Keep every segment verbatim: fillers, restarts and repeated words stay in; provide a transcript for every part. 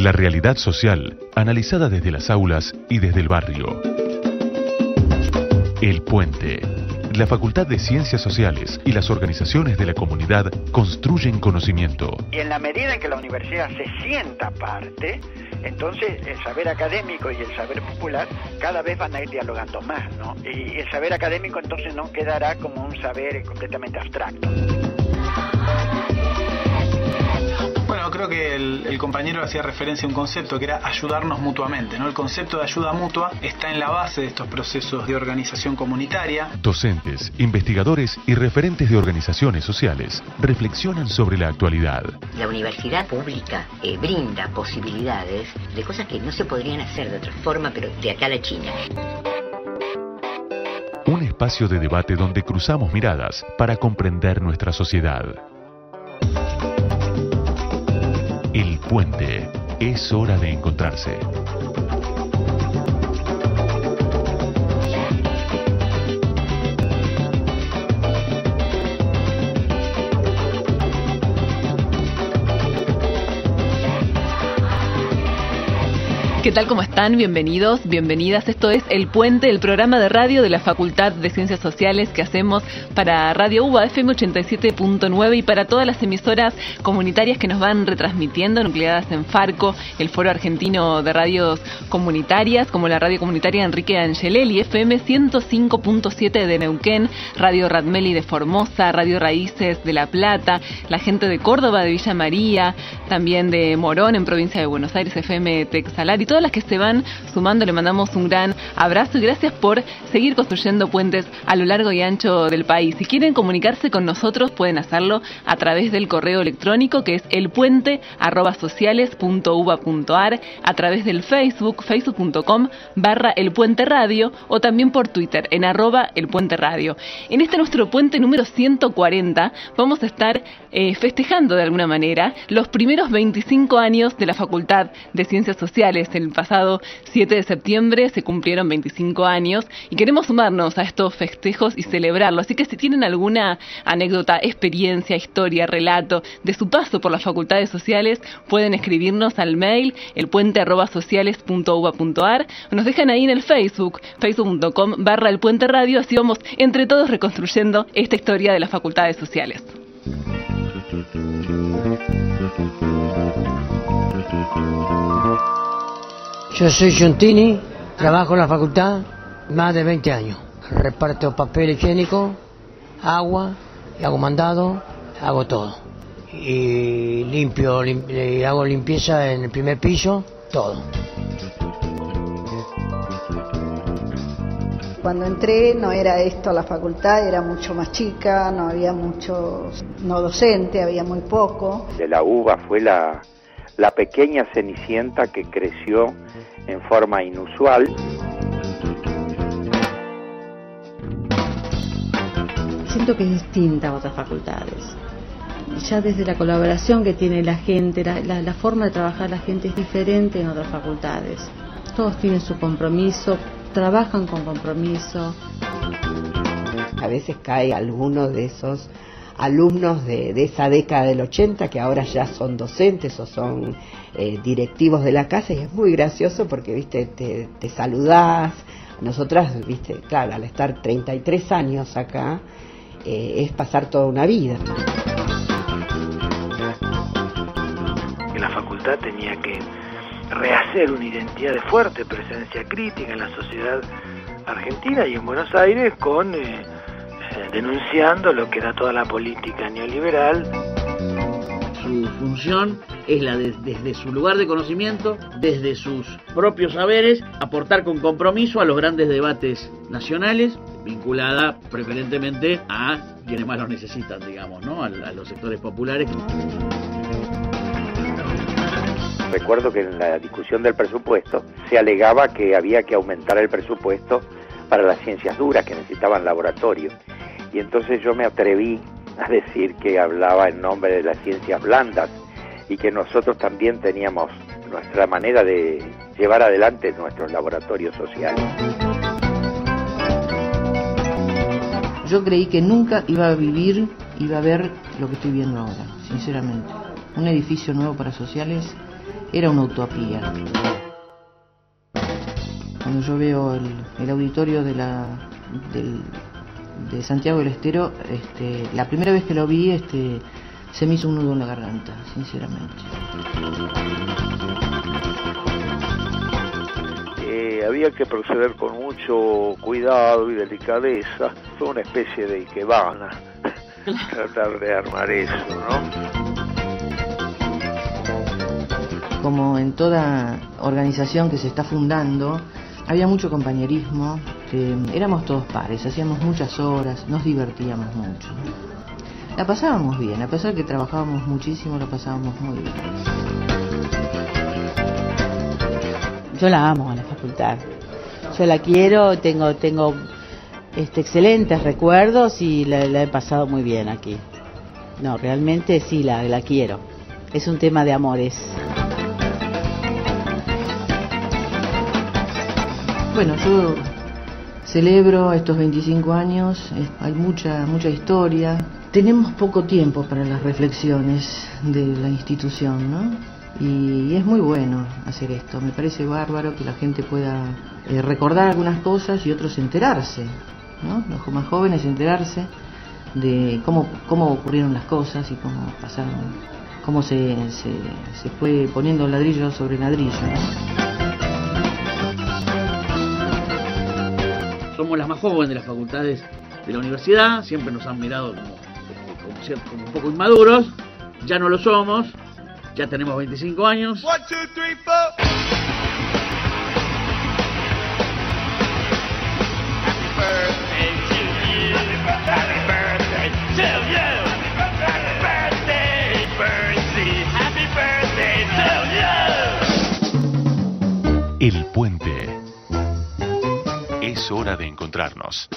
La realidad social, analizada desde las aulas y desde el barrio. El Puente. La Facultad de Ciencias Sociales y las organizaciones de la comunidad construyen conocimiento. Y en la medida en que la universidad se sienta parte, entonces el saber académico y el saber popular cada vez van a ir dialogando más, ¿no? Y el saber académico entonces no quedará como un saber completamente abstracto. Bueno, creo que el, el compañero hacía referencia a un concepto que era ayudarnos mutuamente, ¿no? El concepto de ayuda mutua está en la base de estos procesos de organización comunitaria. Docentes, investigadores y referentes de organizaciones sociales reflexionan sobre la actualidad. La universidad pública eh, brinda posibilidades de cosas que no se podrían hacer de otra forma, pero de acá a la China. Un espacio de debate donde cruzamos miradas para comprender nuestra sociedad. El Puente. Es hora de encontrarse. ¿Qué tal? ¿Cómo están? Bienvenidos, bienvenidas. Esto es El Puente, el programa de radio de la Facultad de Ciencias Sociales que hacemos para Radio U B A F M ochenta y siete punto nueve y para todas las emisoras comunitarias que nos van retransmitiendo, nucleadas en Farco, el Foro Argentino de Radios Comunitarias, como la radio comunitaria Enrique Angelelli, F M ciento cinco punto siete de Neuquén, Radio Radmeli de Formosa, Radio Raíces de La Plata, la gente de Córdoba, de Villa María, también de Morón, en provincia de Buenos Aires, F M Texalar, y todo todas las que se van sumando, le mandamos un gran abrazo y gracias por seguir construyendo puentes a lo largo y ancho del país. Si quieren comunicarse con nosotros, pueden hacerlo a través del correo electrónico que es elpuente arroba sociales punto uba punto ar, a través del Facebook, facebook punto com barra elpuenteradio, o también por Twitter en arroba elpuenteradio. En este nuestro puente número ciento cuarenta vamos a estar eh, festejando de alguna manera los primeros veinticinco años de la Facultad de Ciencias Sociales. El pasado siete de septiembre se cumplieron veinticinco años y queremos sumarnos a estos festejos y celebrarlo. Así que si tienen alguna anécdota, experiencia, historia, relato de su paso por las facultades sociales, pueden escribirnos al mail elpuente arroba sociales punto uba punto ar, o nos dejan ahí en el Facebook, facebook punto com barra elpuenteradio. Así vamos entre todos reconstruyendo esta historia de las facultades sociales. Yo soy Giuntini, trabajo en la facultad más de veinte años. Reparto papel higiénico, agua, y hago mandado, hago todo. Y limpio, lim, y hago limpieza en el primer piso, todo. Cuando entré no era esto la facultad, era mucho más chica, no había muchos, no docente, había muy poco. De la U B A fue la, la pequeña cenicienta que creció en forma inusual. Siento que es distinta a otras facultades. Ya desde la colaboración que tiene la gente, la, la, la forma de trabajar la gente es diferente en otras facultades. Todos tienen su compromiso, trabajan con compromiso. A veces cae alguno de esos alumnos de, de esa década del ochenta que ahora ya son docentes o son eh, directivos de la casa, y es muy gracioso porque, viste, te, te saludás. Nosotras, viste, claro, al estar treinta y tres años acá, eh, es pasar toda una vida. Que la facultad tenía que rehacer una identidad de fuerte presencia crítica en la sociedad argentina y en Buenos Aires, con eh, eh, denunciando lo que era toda la política neoliberal. Su función es la de, desde su lugar de conocimiento, desde sus propios saberes, aportar con compromiso a los grandes debates nacionales, vinculada preferentemente a quienes más lo necesitan, digamos, ¿no? A, a los sectores populares. Recuerdo que en la discusión del presupuesto se alegaba que había que aumentar el presupuesto para las ciencias duras, que necesitaban laboratorio. Y entonces yo me atreví a decir que hablaba en nombre de las ciencias blandas y que nosotros también teníamos nuestra manera de llevar adelante nuestros laboratorios sociales. Yo creí que nunca iba a vivir, iba a ver lo que estoy viendo ahora, sinceramente. Un edificio nuevo para sociales era una utopía. Cuando yo veo el, el auditorio de la del, de Santiago del Estero, este, la primera vez que lo vi, este, se me hizo un nudo en la garganta, sinceramente. Eh, había que proceder con mucho cuidado y delicadeza. Fue una especie de ikebana tratar de armar eso, ¿no? Como en toda organización que se está fundando, había mucho compañerismo, que éramos todos pares, hacíamos muchas horas, nos divertíamos mucho. La pasábamos bien, a pesar que trabajábamos muchísimo, la pasábamos muy bien. Yo la amo a la facultad. Yo la quiero, tengo tengo este, excelentes recuerdos y la, la he pasado muy bien aquí. No, realmente sí, la, la quiero. Es un tema de amores. Bueno, yo celebro estos veinticinco años, hay mucha mucha historia. Tenemos poco tiempo para las reflexiones de la institución, ¿no? Y es muy bueno hacer esto. Me parece bárbaro que la gente pueda eh, recordar algunas cosas y otros enterarse, ¿no? Los más jóvenes enterarse de cómo cómo ocurrieron las cosas y cómo pasaron, cómo se, se, se fue poniendo ladrillo sobre ladrillo, ¿no? Somos las más jóvenes de las facultades de la universidad, siempre nos han mirado como, como, cierto, como un poco inmaduros, ya no lo somos, ya tenemos veinticinco años. One, two, three, four. Happy birthday to you. Happy birthday to you. Happy birthday, Percy. Happy birthday to you. El Puente. Es hora de encontrarnos.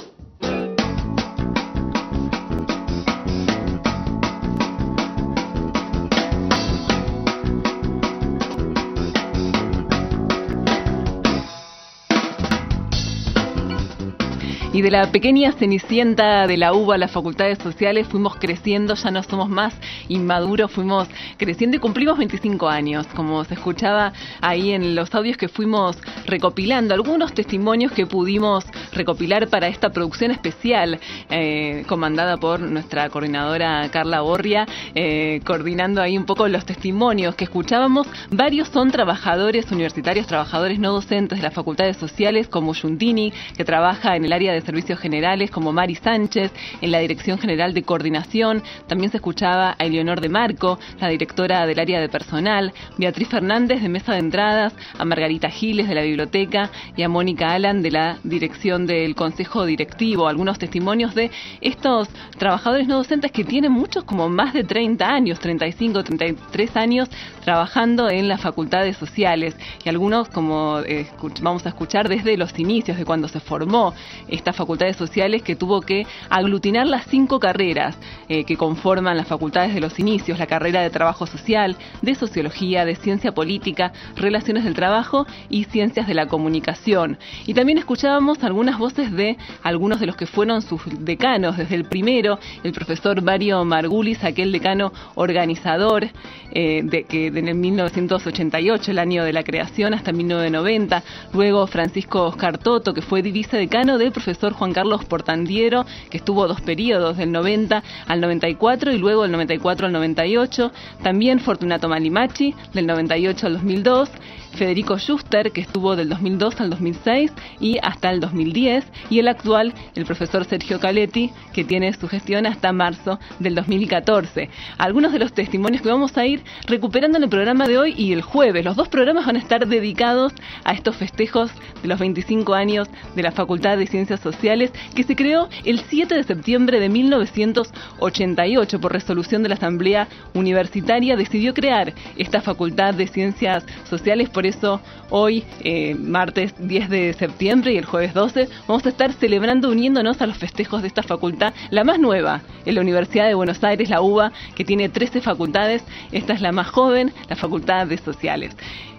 Y de la pequeña cenicienta de la U B A a las facultades sociales fuimos creciendo, ya no somos más inmaduros, fuimos creciendo y cumplimos veinticinco años, como se escuchaba ahí en los audios que fuimos recopilando, algunos testimonios que pudimos recopilar para esta producción especial, eh, comandada por nuestra coordinadora Carla Borria, eh, coordinando ahí un poco los testimonios que escuchábamos. Varios son trabajadores universitarios, trabajadores no docentes de las facultades sociales, como Giuntini, que trabaja en el área de servicios generales, como Mari Sánchez, en la Dirección General de Coordinación. También se escuchaba a Eleonor de Marco, la directora del área de personal, Beatriz Fernández de Mesa de Entradas, a Margarita Giles de la Biblioteca y a Mónica Alan de la Dirección del Consejo Directivo. Algunos testimonios de estos trabajadores no docentes que tienen muchos como más de treinta años, treinta y cinco, treinta y tres años trabajando en las facultades sociales, y algunos, como eh, vamos a escuchar, desde los inicios de cuando se formó estas facultades sociales, que tuvo que aglutinar las cinco carreras eh, que conforman las facultades de los inicios: la carrera de trabajo social, de sociología, de ciencia política, relaciones del trabajo y ciencias de la comunicación. Y también escuchábamos algunas voces de algunos de los que fueron sus decanos, desde el primero, el profesor Mario Margulis, aquel decano organizador eh, de que en el mil novecientos ochenta y ocho, el año de la creación, hasta mil novecientos noventa, luego Francisco Oscar Toto, que fue vicedecano del profesor Juan Carlos Portandiero, que estuvo dos periodos, del noventa al noventa y cuatro y luego del noventa y cuatro al noventa y ocho, también Fortunato Malimachi, del noventa y ocho al dos mil dos, Federico Schuster, que estuvo del dos mil dos al dos mil seis y hasta el dos mil diez, y el actual, el profesor Sergio Caletti, que tiene su gestión hasta marzo del dos mil catorce. Algunos de los testimonios que vamos a ir recuperando en el programa de hoy y el jueves. Los dos programas van a estar dedicados a estos festejos de los veinticinco años de la Facultad de Ciencias Sociales, que se creó el siete de septiembre de mil novecientos ochenta y ocho por resolución de la Asamblea Universitaria. Decidió crear esta Facultad de Ciencias Sociales. Por eso hoy, eh, martes diez de septiembre y el jueves doce, vamos a estar celebrando, uniéndonos a los festejos de esta facultad, la más nueva en la Universidad de Buenos Aires, la U B A, que tiene trece facultades. Esta es la más joven, la Facultad de Sociales.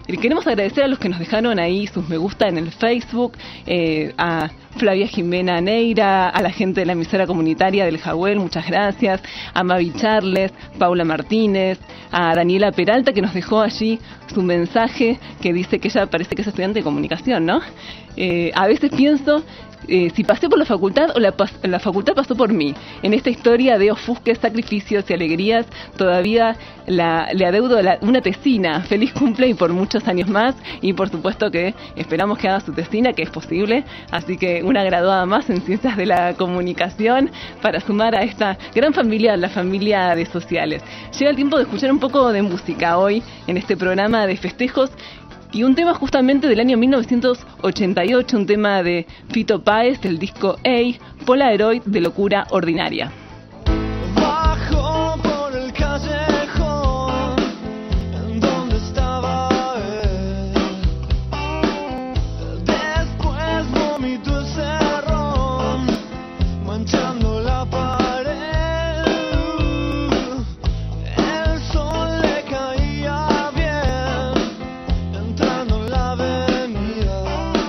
Y queremos agradecer a los que nos dejaron ahí sus me gusta en el Facebook, eh, a Flavia Jimena Neira, a la gente de la emisora comunitaria del Jagüel, muchas gracias, a Mavi Charles, Paula Martínez, a Daniela Peralta, que nos dejó allí su mensaje que dice que ella parece que es estudiante de comunicación, ¿no? Eh, a veces pienso eh, si pasé por la facultad o la, la facultad pasó por mí. En esta historia de ofusques, sacrificios y alegrías, todavía la, le adeudo la, una tesina. Feliz cumple y por muchos años más. Y por supuesto que esperamos que haga su tesina, que es posible. Así que una graduada más en Ciencias de la Comunicación para sumar a esta gran familia, la familia de sociales. Llega el tiempo de escuchar un poco de música hoy en este programa de festejos. Y un tema justamente del año mil novecientos ochenta y ocho, un tema de Fito Páez del disco A, Polaroid de Locura Ordinaria. Bajo por el callejón en donde estaba él. Después vomitó ese ron manchando la pared. El sol le caía bien entrando en la avenida.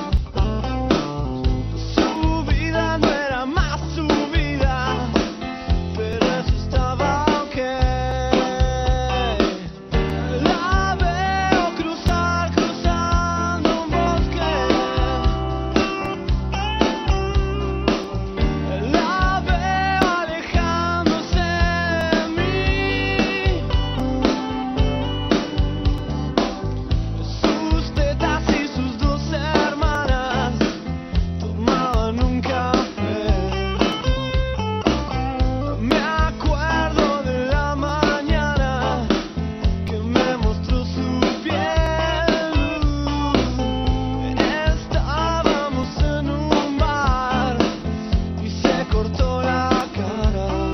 Su vida no era más su vida, pero eso estaba ok. La veo cruzar, cruzando un bosque. La veo alejándose de mí. Sus tetas y sus dos hermanas tomaban un café. Me acuerdo de la mañana que me mostró su piel. Estábamos en un bar y se cortó la cara.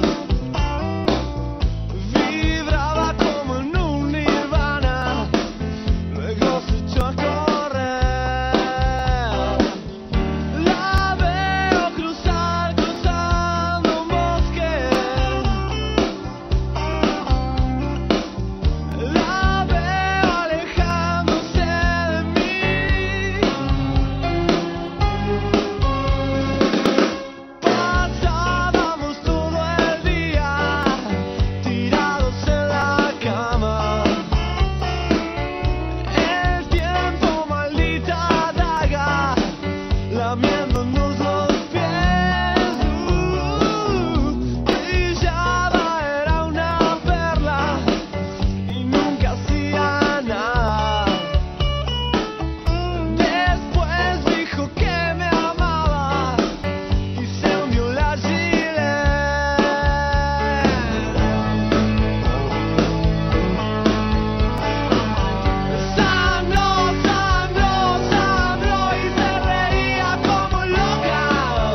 Vibraba como en un nirvana, luego se echó a correr. La veo cruzar, cruzando un bosque. La veo alejándose de mí. Pasábamos todo el día tirados en la cama. El tiempo, maldita daga, lamiéndonos los pies. Uh, brillaba, era una perla y nunca hacía nada. Después dijo que me amaba y se hundió la gilet. Sangró, sangró, sangró y se reía como loca.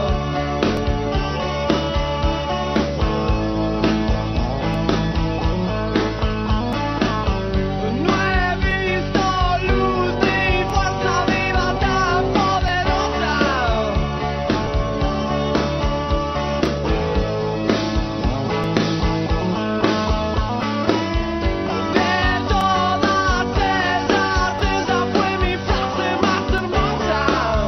No he visto luz ni fuerza viva tan poderosa. De todas esas, esa fue mi frase más hermosa.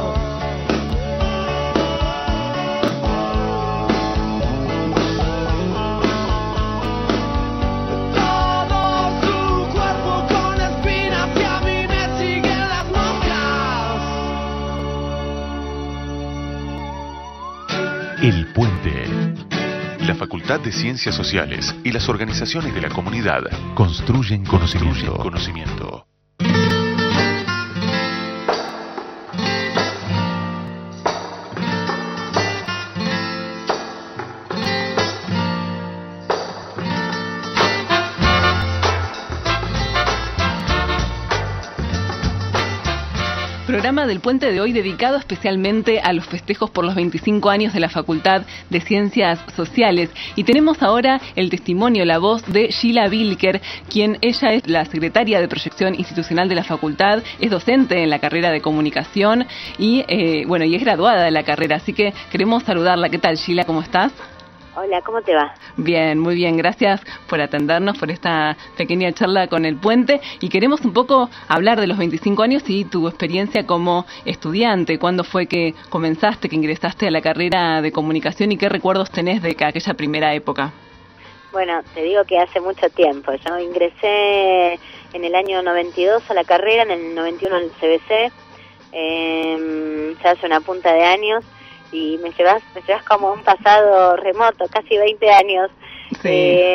Todo su cuerpo con espinas y a mí me siguen las moscas. El Puente. La Facultad de Ciencias Sociales y las organizaciones de la comunidad construyen conocimiento. conocimiento. Programa del Puente de hoy dedicado especialmente a los festejos por los veinticinco años de la Facultad de Ciencias Sociales. Y tenemos ahora el testimonio, la voz de Sheila Bilker, quien ella es la secretaria de Proyección Institucional de la Facultad, es docente en la carrera de Comunicación y, eh, bueno, y es graduada de la carrera. Así que queremos saludarla. ¿Qué tal, Sheila? ¿Cómo estás? Hola, ¿cómo te va? Bien, muy bien. Gracias por atendernos, por esta pequeña charla con El Puente. Y queremos un poco hablar de los veinticinco años y tu experiencia como estudiante. ¿Cuándo fue que comenzaste, que ingresaste a la carrera de comunicación y qué recuerdos tenés de aquella primera época? Bueno, te digo que hace mucho tiempo. Yo ingresé en el año noventa y dos a la carrera, en el noventa y uno al C B C, eh, ya hace una punta de años. Y me llevas, me llevas como un pasado remoto, casi veinte años. Sí.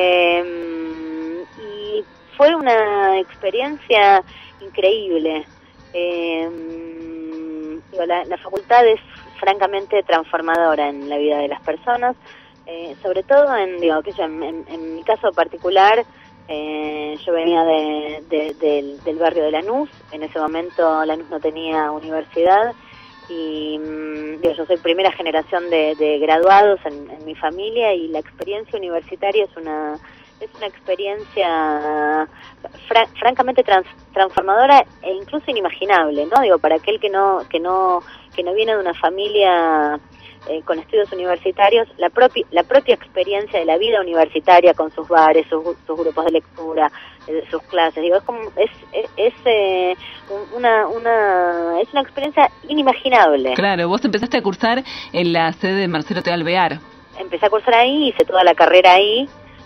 Eh, y fue una experiencia increíble. Eh, digo, la, la facultad es francamente transformadora en la vida de las personas, eh, sobre todo en, digo, que yo, en, en, en mi caso particular, eh, yo venía de, de, del, del barrio de Lanús. En ese momento Lanús no tenía universidad. Y digo, yo soy primera generación de, de graduados en, en mi familia, y la experiencia universitaria es una es una experiencia fra, francamente trans, transformadora e incluso inimaginable, ¿no? Digo, para aquel que no que no que no viene de una familia eh, con estudios universitarios, la propia la propia experiencia de la vida universitaria con sus bares, sus, sus grupos de lectura, eh, sus clases, digo, es como es es, es eh, una una es una experiencia inimaginable. Claro, vos empezaste a cursar en la sede de Marcelo T. Alvear. Empecé a cursar ahí, hice toda la carrera ahí,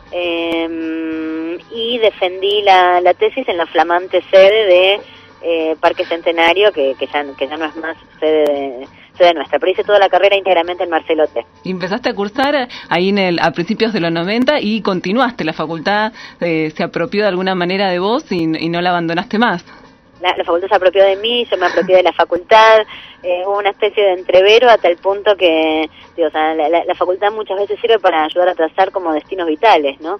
eh, y defendí la, la tesis en la flamante sede de eh, Parque Centenario, que, que ya que ya no es más sede de sede nuestra, pero hice toda la carrera íntegramente en Marcelo T. Y empezaste a cursar ahí en el, a principios de los noventa y continuaste. La facultad eh, se apropió de alguna manera de vos y, y no la abandonaste más. La, la facultad se apropió de mí, yo me apropié de la facultad, eh, hubo una especie de entrevero a tal punto que, digo, o sea, la, la, la facultad muchas veces sirve para ayudar a trazar como destinos vitales, ¿no?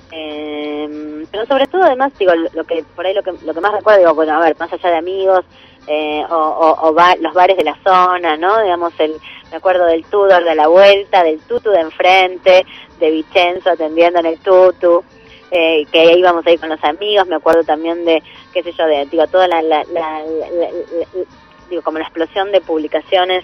Eh, pero sobre todo, además, digo, lo, lo que por ahí lo que lo que más recuerdo, digo, bueno, a ver, más allá de amigos, eh, o, o, o ba los bares de la zona, ¿no? Digamos, el me acuerdo del Tudor de la vuelta, del Tutu de enfrente, de Vicenzo atendiendo en el Tutu, eh, que íbamos ahí con los amigos. Me acuerdo también de, qué sé yo, de, digo, toda la, la, la, la, la, la digo, como la explosión de publicaciones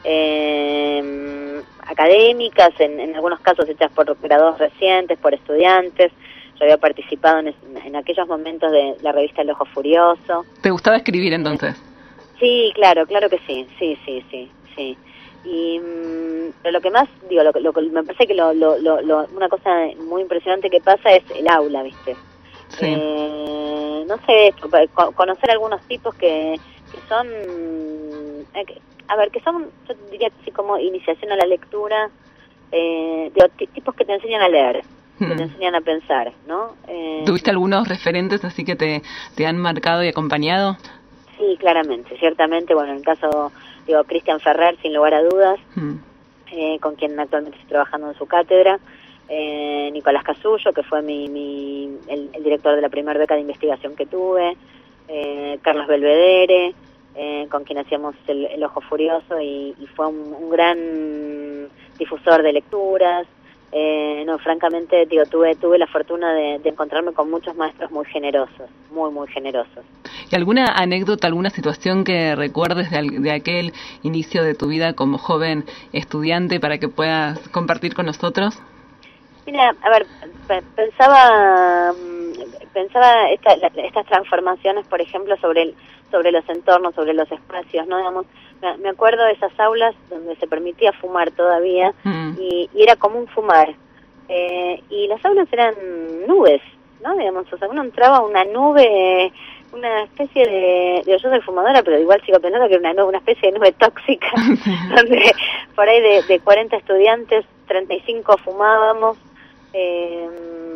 eh, académicas, en, en algunos casos hechas por graduados recientes, por estudiantes. Yo había participado en, en aquellos momentos de la revista El Ojo Furioso. ¿Te gustaba escribir entonces? Sí, claro, claro que sí, sí, sí, sí, sí. Y pero lo que más, digo, lo, lo, me parece que lo, lo, lo, lo, una cosa muy impresionante que pasa es el aula, ¿viste? Sí. Eh, no sé, conocer algunos tipos que, que son, eh, que, a ver, que son, yo diría que sí, como iniciación a la lectura, eh, digo, tipos que te enseñan a leer, que te enseñan a pensar, ¿no? Eh, ¿Tuviste algunos referentes así que te, te han marcado y acompañado? Sí, claramente, ciertamente. Bueno, en el caso, digo, Cristian Ferrer, sin lugar a dudas, mm. eh, con quien actualmente estoy trabajando en su cátedra, eh, Nicolás Casullo, que fue mi, mi el, el director de la primera beca de investigación que tuve, eh, Carlos Belvedere, eh, con quien hacíamos el, el Ojo Furioso, y, y fue un, un gran difusor de lecturas. Eh, no, francamente, digo, tuve tuve la fortuna de, de encontrarme con muchos maestros muy generosos, muy, muy generosos. ¿Y alguna anécdota, alguna situación que recuerdes de, de aquel inicio de tu vida como joven estudiante para que puedas compartir con nosotros? Mira, a ver, pensaba pensaba esta, estas transformaciones, por ejemplo, sobre el, sobre los entornos, sobre los espacios, ¿no? Digamos, me acuerdo de esas aulas donde se permitía fumar todavía, mm. y, y era común fumar. Eh, y las aulas eran nubes, ¿no? Digamos, o sea, uno entraba a una nube, una especie de... Digo, yo soy fumadora, pero igual sigo pensando que era una nube, una especie de nube tóxica, donde por ahí de, de cuarenta estudiantes, treinta y cinco fumábamos. Eh,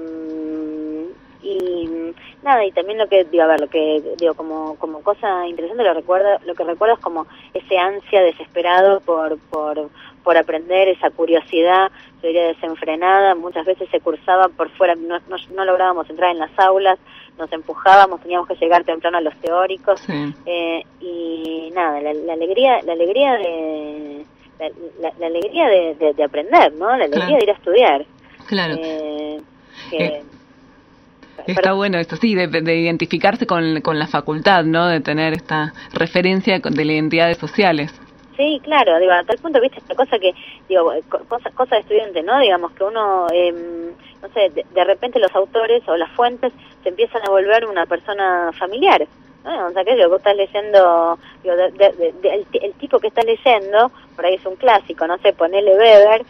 y nada, y también lo que digo, a ver, lo que digo como como cosa interesante, lo recuerdo, lo que recuerdo es como ese ansia desesperado por por por aprender, esa curiosidad, yo diría desenfrenada. Muchas veces se cursaba por fuera, no, no, no lográbamos entrar en las aulas, nos empujábamos, teníamos que llegar temprano a los teóricos, sí. eh, y nada, la, la alegría, la alegría de la, la, la alegría de, de, de aprender, ¿no? La alegría claro. de ir a estudiar. Claro. Eh, que, eh. Está bueno esto, sí, de, de identificarse con, con la facultad, ¿no? De tener esta referencia de las identidades sociales. Sí, claro, digo, a tal punto, viste, esta cosa que, digo, cosa, cosa de estudiante, ¿no? Digamos que uno, eh, no sé, de, de repente los autores o las fuentes se empiezan a volver una persona familiar, ¿no? O sea, que vos estás leyendo, digo, de, de, de, de, el, el tipo que estás leyendo, por ahí es un clásico, no sé, ponele Weber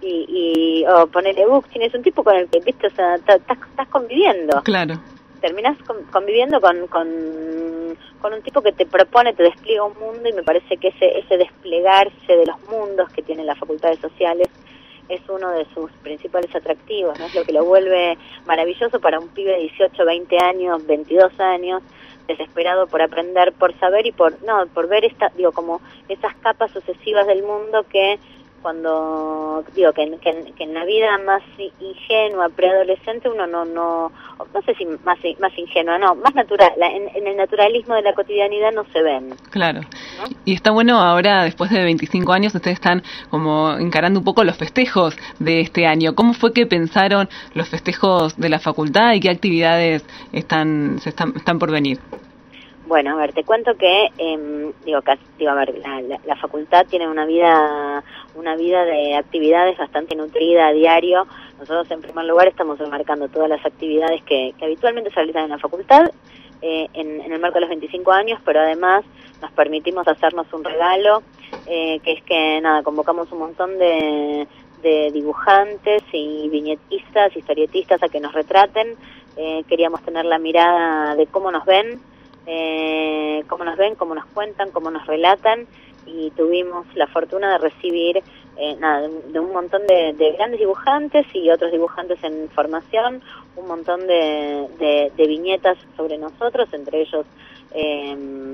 y, y o ponele Bookchin, es un tipo con el que, viste, o sea, estás, estás conviviendo. Claro. Terminás conviviendo con, con, con un tipo que te propone, te despliega un mundo, y me parece que ese, ese desplegarse de los mundos que tienen las facultades sociales es uno de sus principales atractivos, ¿no? Es lo que lo vuelve maravilloso para un pibe de dieciocho, veinte años, veintidós años, desesperado por aprender, por saber y por, no, por ver esta, digo, como esas capas sucesivas del mundo que cuando, digo, que, que, que en la vida más ingenua, preadolescente, uno no, no, no sé si más, más ingenua, no, más natural, en, en el naturalismo de la cotidianidad no se ven. Claro. ¿No? Y está bueno ahora, después de veinticinco años, ustedes están como encarando un poco los festejos de este año. ¿Cómo fue que pensaron los festejos de la facultad y qué actividades están, se están, están por venir? Bueno, a ver, te cuento que, eh, digo, casi, digo, a ver, la, la, la facultad tiene una vida, una vida de actividades bastante nutrida a diario. Nosotros, en primer lugar, estamos enmarcando todas las actividades que, que habitualmente se realizan en la facultad, eh, en, en el marco de los veinticinco años, pero además nos permitimos hacernos un regalo, eh, que es que, nada, convocamos un montón de, de dibujantes y viñetistas, historietistas a que nos retraten. Eh, queríamos tener la mirada de cómo nos ven, Eh, cómo nos ven, cómo nos cuentan, cómo nos relatan, y tuvimos la fortuna de recibir eh, nada, de, de un montón de, de grandes dibujantes y otros dibujantes en formación, un montón de, de, de viñetas sobre nosotros, entre ellos eh,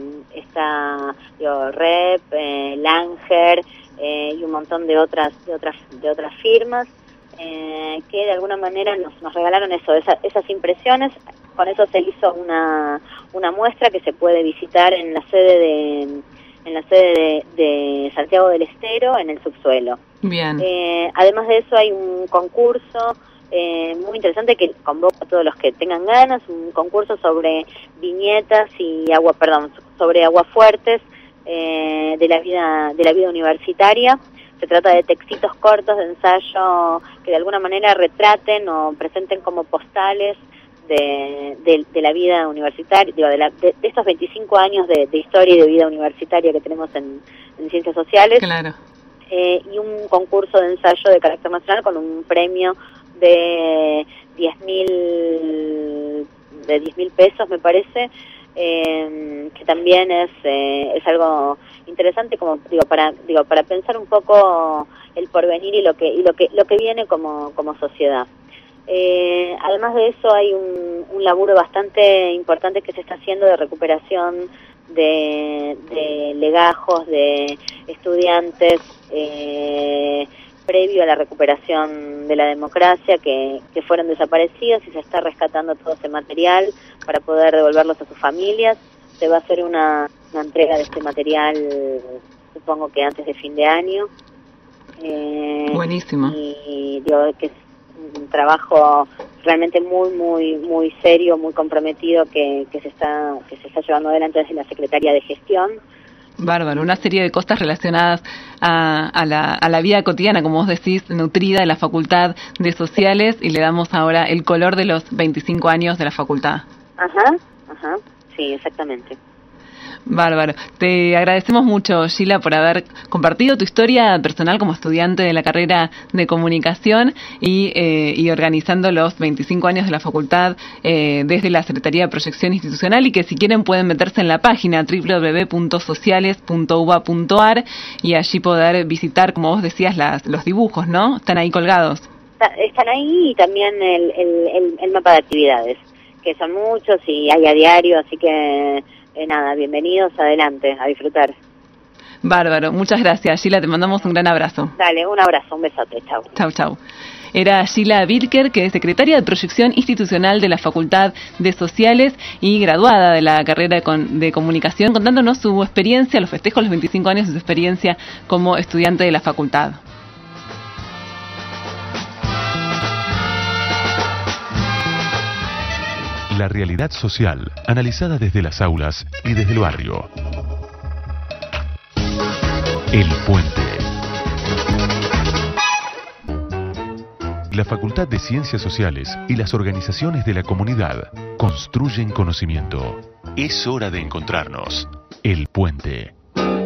está digo, Rep, eh, Langer eh, y un montón de otras de otras de otras firmas eh, que de alguna manera nos, nos regalaron eso, esa, esas impresiones. Con eso se hizo una una muestra que se puede visitar en la sede de en la sede de, de Santiago del Estero, en el subsuelo. Bien. Eh, además de eso hay un concurso eh, muy interesante que convoca a todos los que tengan ganas, un concurso sobre viñetas y agua, perdón, sobre aguafuertes eh, de la vida de la vida universitaria. Se trata de textitos cortos de ensayo que de alguna manera retraten o presenten como postales De, de, de la vida universitaria, digo, de, la, de, de estos veinticinco años de, de historia y de vida universitaria que tenemos en, en Ciencias Sociales. Claro. Eh, y un concurso de ensayo de carácter nacional con un premio de diez mil de diez mil pesos, me parece, eh, que también es eh, es algo interesante, como digo, para digo para pensar un poco el porvenir y lo que y lo que lo que viene como como sociedad. Eh, además de eso hay un, un laburo bastante importante que se está haciendo de recuperación de, de legajos de estudiantes eh, previo a la recuperación de la democracia que, que fueron desaparecidos, y se está rescatando todo ese material para poder devolverlos a sus familias. Se va a hacer una, una entrega de este material, supongo que antes de fin de año. Eh, Buenísimo. Y digo que es un trabajo realmente muy muy muy serio, muy comprometido que, que se está que se está llevando adelante desde la Secretaría de Gestión. Bárbaro, una serie de cosas relacionadas a, a, la, a la vida cotidiana, como vos decís, nutrida de la Facultad de Sociales, y le damos ahora el color de los veinticinco años de la facultad. Ajá, ajá, sí, exactamente. Bárbaro. Te agradecemos mucho, Gila, por haber compartido tu historia personal como estudiante de la carrera de comunicación y, eh, y organizando los veinticinco años de la facultad eh, desde la Secretaría de Proyección Institucional, y que si quieren pueden meterse en la página doble u doble u doble u punto sociales punto u b a punto a r y allí poder visitar, como vos decías, las, los dibujos, ¿no? Están ahí colgados. Están ahí, y también el, el, el, el mapa de actividades, que son muchos y hay a diario, así que... Eh, nada, bienvenidos, adelante, a disfrutar. Bárbaro, muchas gracias, Gila, te mandamos un gran abrazo. Dale, un abrazo, un besote, chau. Chau, chau. Era Gila Birker, que es secretaria de Proyección Institucional de la Facultad de Sociales y graduada de la carrera de, con, de Comunicación, contándonos su experiencia, los festejos, los veinticinco años de su experiencia como estudiante de la facultad. La realidad social, analizada desde las aulas y desde el barrio. El Puente. La Facultad de Ciencias Sociales y las organizaciones de la comunidad construyen conocimiento. Es hora de encontrarnos. El Puente.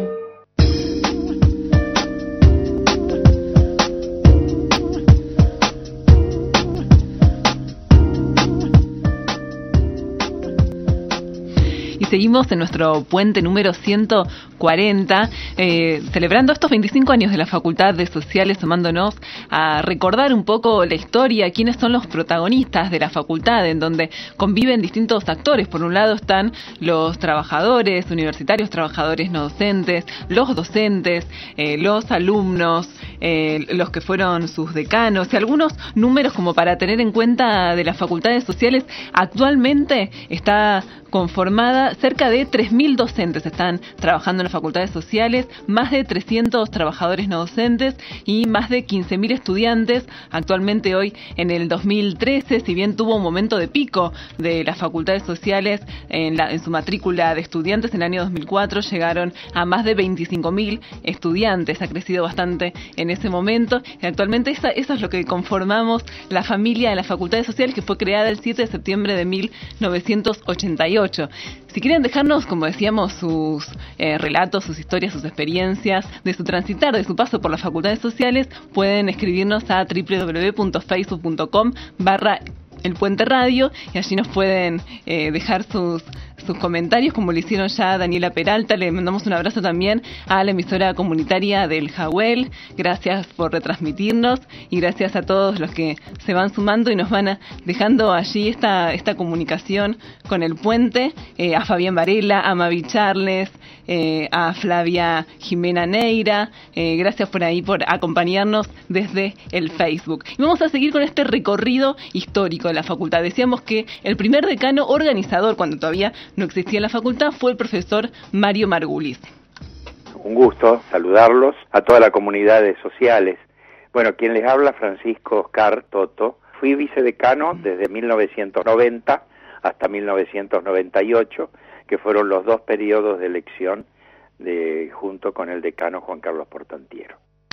Seguimos en nuestro puente número ciento cuarenta, eh, celebrando estos veinticinco años de la Facultad de Sociales, sumándonos a recordar un poco la historia, quiénes son los protagonistas de la facultad, en donde conviven distintos actores. Por un lado están los trabajadores universitarios, trabajadores no docentes, los docentes, eh, los alumnos, eh, los que fueron sus decanos, y algunos números como para tener en cuenta de las facultades sociales. Actualmente está conformada, cerca de tres mil docentes están trabajando en las facultades sociales, más de trescientos trabajadores no docentes y más de quince mil estudiantes. Actualmente, hoy en el dos mil trece, si bien tuvo un momento de pico de las facultades sociales en, la, en su matrícula de estudiantes, en el año dos mil cuatro llegaron a más de veinticinco mil estudiantes, ha crecido bastante en ese momento, y actualmente esa, eso es lo que conformamos la familia de las facultades sociales, que fue creada el siete de septiembre de mil novecientos ochenta y ocho. Si quieren dejarnos, como decíamos, sus eh, relatos, sus historias, sus experiencias de su transitar, de su paso por las facultades sociales, pueden escribirnos a doble u doble u doble u punto facebook punto com barra El Puente Radio, y allí nos pueden eh, dejar sus sus comentarios, como lo hicieron ya Daniela Peralta. Le mandamos un abrazo también a la emisora comunitaria del Jahuel. Gracias por retransmitirnos y gracias a todos los que se van sumando y nos van a, dejando allí esta esta comunicación con El Puente, eh, a Fabián Varela, a Mavi Charles, eh, a Flavia Jimena Neira. Eh, gracias por ahí, por acompañarnos desde el Facebook. Y vamos a seguir con este recorrido histórico de la facultad. Decíamos que el primer decano organizador, cuando todavía no existía en la facultad, fue el profesor Mario Margulis. Un gusto saludarlos a toda la comunidad de sociales. Bueno, quien les habla, Francisco Oscar Toto. Fui vicedecano desde mil novecientos noventa hasta mil novecientos noventa y ocho, que fueron los dos periodos de elección de, junto con el decano Juan Carlos Portantiero.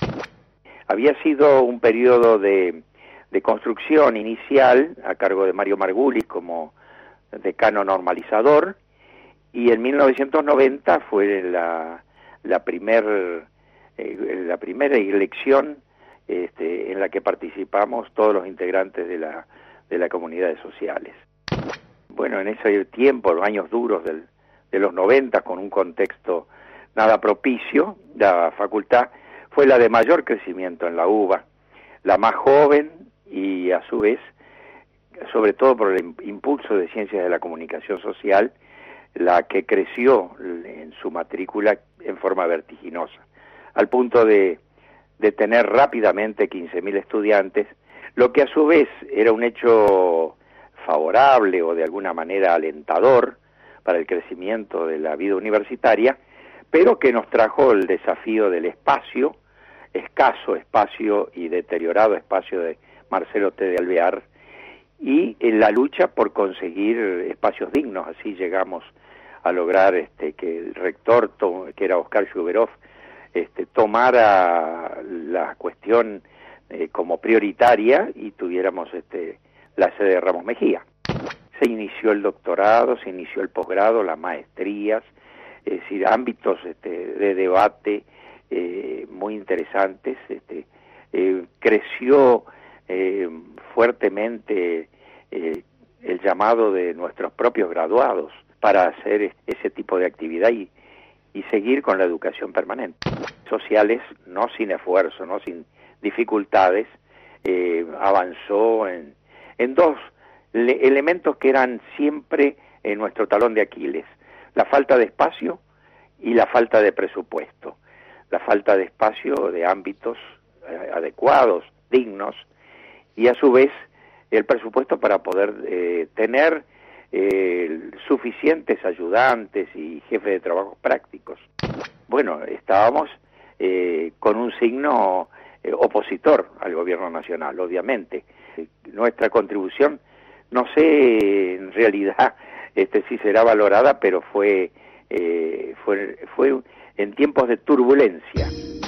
Había sido un periodo de, de construcción inicial a cargo de Mario Margulis como decano normalizador, y en mil novecientos noventa fue la la primer eh, la primera elección este, en la que participamos todos los integrantes de la de las comunidades sociales. Bueno, en ese tiempo, los años duros del, de los noventa, con un contexto nada propicio, la facultad fue la de mayor crecimiento en la UBA, la más joven y a su vez, sobre todo por el impulso de Ciencias de la Comunicación Social, la que creció en su matrícula en forma vertiginosa, al punto de, de tener rápidamente quince mil estudiantes, lo que a su vez era un hecho favorable o de alguna manera alentador para el crecimiento de la vida universitaria, pero que nos trajo el desafío del espacio, escaso espacio y deteriorado espacio de Marcelo T. de Alvear, y en la lucha por conseguir espacios dignos. Así llegamos a lograr este, que el rector, que era Oscar Shuberov, este, tomara la cuestión eh, como prioritaria y tuviéramos este, la sede de Ramos Mejía. Se inició el doctorado, se inició el posgrado, las maestrías, es decir, ámbitos este, de debate eh, muy interesantes. Este, eh, creció eh, fuertemente eh, el llamado de nuestros propios graduados para hacer ese tipo de actividad y, y seguir con la educación permanente. Sociales, no sin esfuerzo, no sin dificultades, eh, avanzó en, en dos le, elementos que eran siempre en nuestro talón de Aquiles: la falta de espacio y la falta de presupuesto. La falta de espacio, de ámbitos eh, adecuados, dignos, y a su vez el presupuesto para poder eh, tener eh, suficientes ayudantes y jefes de trabajo prácticos. Bueno, estábamos eh, con un signo eh, opositor al gobierno nacional, obviamente. Eh, nuestra contribución, no sé en realidad este, si será valorada, pero fue, eh, fue, fue en tiempos de turbulencia.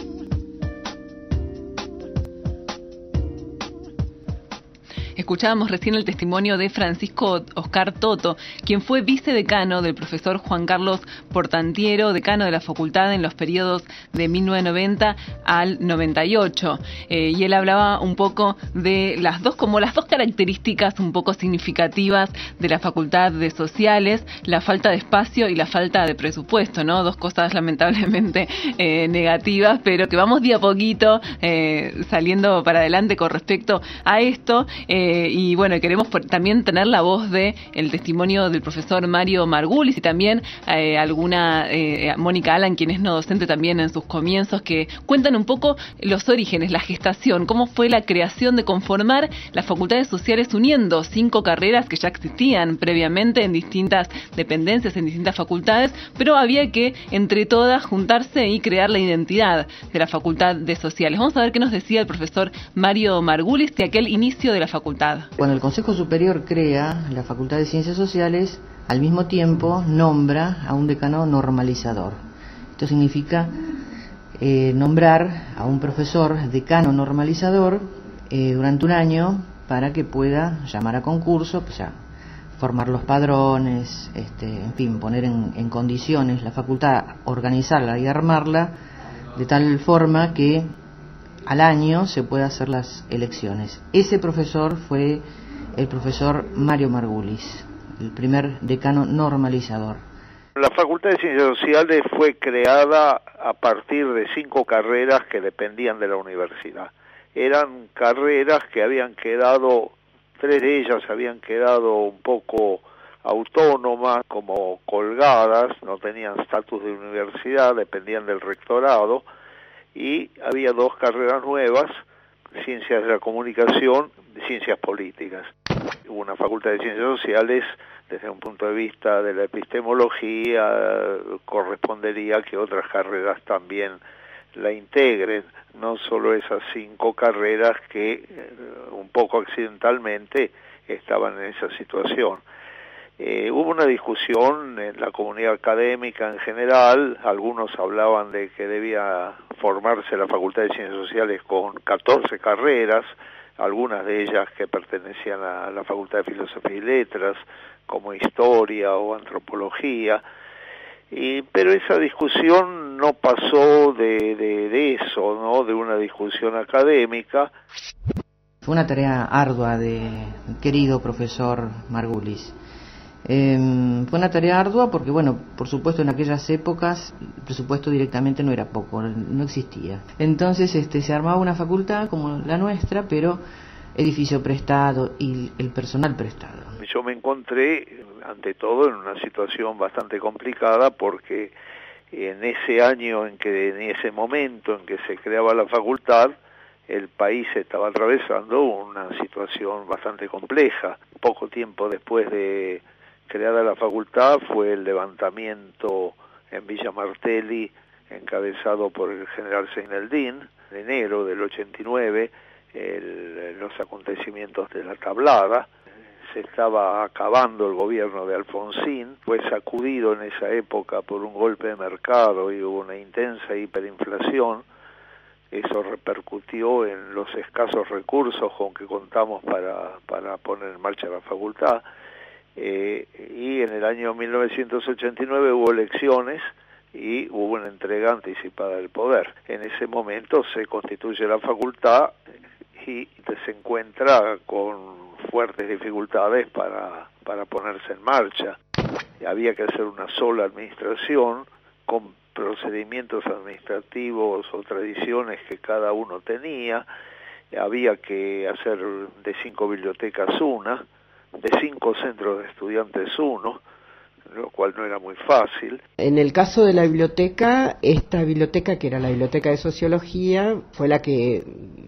Escuchábamos recién el testimonio de Francisco Oscar Toto, quien fue vicedecano del profesor Juan Carlos Portantiero, decano de la facultad en los periodos de mil novecientos noventa al noventa y ocho. Eh, y él hablaba un poco de las dos, como las dos características un poco significativas de la Facultad de Sociales, la falta de espacio y la falta de presupuesto, ¿no? Dos cosas lamentablemente eh, negativas, pero que vamos día a poquito eh, saliendo para adelante con respecto a esto. Eh, y bueno, queremos también tener la voz de el testimonio del profesor Mario Margulis y también eh, alguna eh, Mónica Alan, quien es no docente también en sus comienzos, que cuentan un poco los orígenes, la gestación, cómo fue la creación de conformar las facultades sociales uniendo cinco carreras que ya existían previamente en distintas dependencias, en distintas facultades, pero había que entre todas juntarse y crear la identidad de la Facultad de Sociales. Vamos a ver qué nos decía el profesor Mario Margulis de aquel inicio de la facultad. Cuando el Consejo Superior crea la Facultad de Ciencias Sociales, al mismo tiempo nombra a un decano normalizador. Esto significa eh, nombrar a un profesor decano normalizador eh, durante un año para que pueda llamar a concurso, pues ya, formar los padrones, este, en fin, poner en, en condiciones la facultad, organizarla y armarla de tal forma que al año se puede hacer las elecciones. Ese profesor fue el profesor Mario Margulis, el primer decano normalizador. La Facultad de Ciencias Sociales fue creada a partir de cinco carreras que dependían de la universidad. Eran carreras que habían quedado, tres de ellas habían quedado un poco autónomas, como colgadas, no tenían estatus de universidad, dependían del rectorado, y había dos carreras nuevas, Ciencias de la Comunicación y Ciencias Políticas. Una Facultad de Ciencias Sociales, desde un punto de vista de la epistemología, correspondería que otras carreras también la integren, no solo esas cinco carreras que un poco accidentalmente estaban en esa situación. Eh, hubo una discusión en la comunidad académica en general, algunos hablaban de que debía formarse la Facultad de Ciencias Sociales con catorce carreras, algunas de ellas que pertenecían a la Facultad de Filosofía y Letras, como Historia o Antropología, y, pero esa discusión no pasó de, de, de eso, ¿no? De una discusión académica. Fue una tarea ardua de querido profesor Margulis. Eh, fue una tarea ardua porque, bueno, por supuesto en aquellas épocas el presupuesto directamente no era poco, no existía. Entonces este, se armaba una facultad como la nuestra, pero edificio prestado y el personal prestado. Yo me encontré, ante todo, en una situación bastante complicada porque en ese año, en que en ese momento en que se creaba la facultad, el país estaba atravesando una situación bastante compleja. Poco tiempo después de creada la facultad fue el levantamiento en Villa Martelli, encabezado por el general Seineldín, en enero del ochenta y nueve, el, los acontecimientos de la Tablada. Se estaba acabando el gobierno de Alfonsín, fue sacudido en esa época por un golpe de mercado y hubo una intensa hiperinflación. Eso repercutió en los escasos recursos con que contamos para, para poner en marcha la facultad. Eh, y en el año mil novecientos ochenta y nueve hubo elecciones y hubo una entrega anticipada del poder. En ese momento se constituye la facultad y se encuentra con fuertes dificultades para, para ponerse en marcha. Había que hacer una sola administración con procedimientos administrativos o tradiciones que cada uno tenía. Había que hacer de cinco bibliotecas una, de cinco centros de estudiantes uno, lo cual no era muy fácil. En el caso de la biblioteca, esta biblioteca, que era la Biblioteca de Sociología, fue la que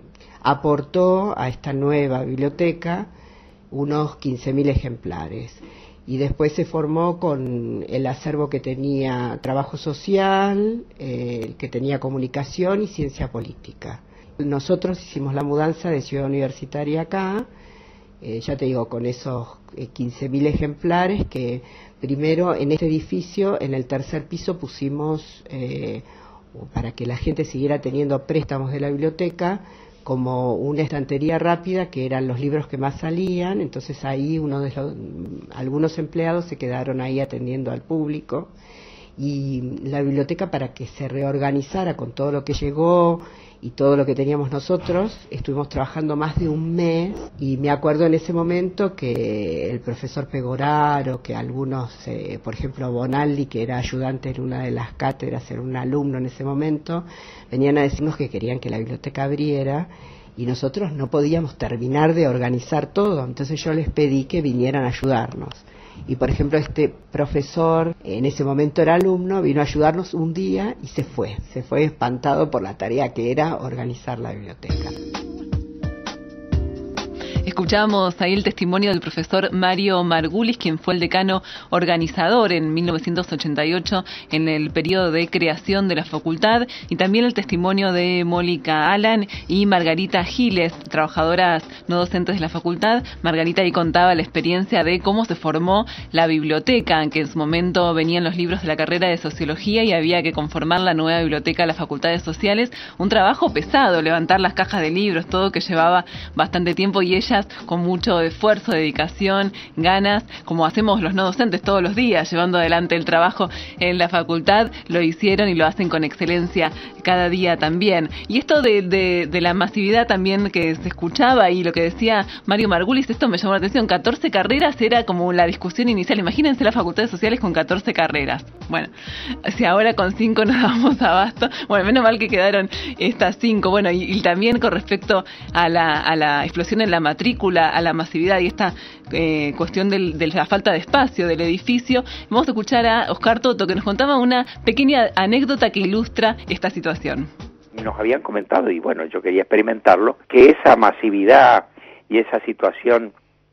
aportó a esta nueva biblioteca unos quince mil ejemplares. Y después se formó con el acervo que tenía trabajo social, eh, que tenía comunicación y ciencia política. Nosotros hicimos la mudanza de Ciudad Universitaria acá, eh, ya te digo, con esos eh, quince mil ejemplares que primero en este edificio, en el tercer piso, pusimos, eh, para que la gente siguiera teniendo préstamos de la biblioteca, como una estantería rápida, que eran los libros que más salían. Entonces ahí uno de los, algunos empleados se quedaron ahí atendiendo al público, y la biblioteca, para que se reorganizara con todo lo que llegó y todo lo que teníamos nosotros, estuvimos trabajando más de un mes, y me acuerdo en ese momento que el profesor Pegoraro, que algunos, eh, por ejemplo Bonaldi, que era ayudante en una de las cátedras, era un alumno en ese momento, venían a decirnos que querían que la biblioteca abriera, y nosotros no podíamos terminar de organizar todo. Entonces yo les pedí que vinieran a ayudarnos. Y por ejemplo este profesor, en ese momento era alumno, vino a ayudarnos un día y se fue, se fue espantado por la tarea que era organizar la biblioteca. Escuchamos ahí el testimonio del profesor Mario Margulis, quien fue el decano organizador en mil novecientos ochenta y ocho en el periodo de creación de la facultad, y también el testimonio de Mónica Alan y Margarita Giles, trabajadoras no docentes de la facultad. Margarita ahí contaba la experiencia de cómo se formó la biblioteca, en que en su momento venían los libros de la carrera de Sociología y había que conformar la nueva biblioteca de las Facultades Sociales. Un trabajo pesado, levantar las cajas de libros, todo que llevaba bastante tiempo, y ellas con mucho esfuerzo, dedicación, ganas, como hacemos los no docentes todos los días, llevando adelante el trabajo en la facultad, lo hicieron y lo hacen con excelencia cada día también. Y esto de, de, de la masividad también que se escuchaba, y lo que decía Mario Margulis, esto me llamó la atención. catorce carreras era como la discusión inicial. Imagínense las facultades sociales con catorce carreras. Bueno, si ahora con cinco nos damos abasto, bueno, menos mal que quedaron estas cinco. Bueno, y, y también con respecto a la, a la explosión en la matrícula, a la masividad y esta eh, cuestión del, de la falta de espacio del edificio, vamos a escuchar a Oscar Toto, que nos contaba una pequeña anécdota que ilustra esta situación. Nos habían comentado, y bueno, yo quería experimentarlo, que esa masividad y esa situación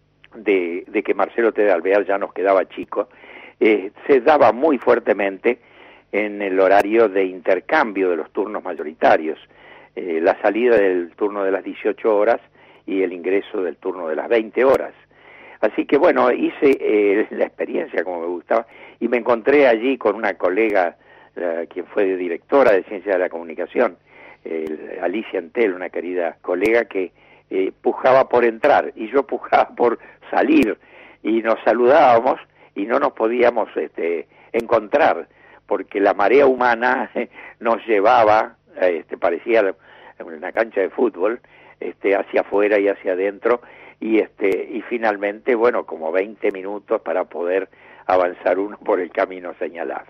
de, de que Marcelo T. de Alvear ya nos quedaba chico, eh, se daba muy fuertemente en el horario de intercambio de los turnos mayoritarios, eh, la salida del turno de las dieciocho horas y el ingreso del turno de las veinte horas. Así que bueno, hice eh, la experiencia como me gustaba, y me encontré allí con una colega, eh, quien fue directora de Ciencia de la Comunicación, eh, Alicia Entel, una querida colega que eh, pujaba por entrar y yo pujaba por salir, y nos saludábamos y no nos podíamos este, encontrar, porque la marea humana nos llevaba, este, parecía una cancha de fútbol, este, hacia afuera y hacia adentro, y este y finalmente, bueno, como veinte minutos para poder avanzar uno por el camino señalado.